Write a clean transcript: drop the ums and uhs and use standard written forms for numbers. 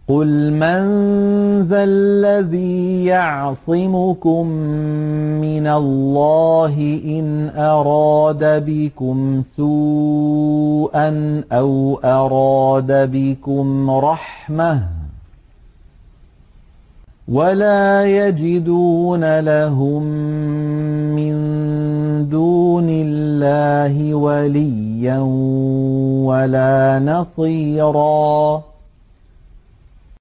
قُلْ مَن ذَا الَّذِي يَعْصِمُكُم مِّنَ اللَّهِ إِنْ أَرَادَ بِكُمْ سُوءًا أَوْ أَرَادَ بِكُمْ رَحْمَةً ۚ وَلَا يَجِدُونَ لَهُم مِّن دُونِ اللَّهِ وَلِيًّا وَلَا نَصِيرًا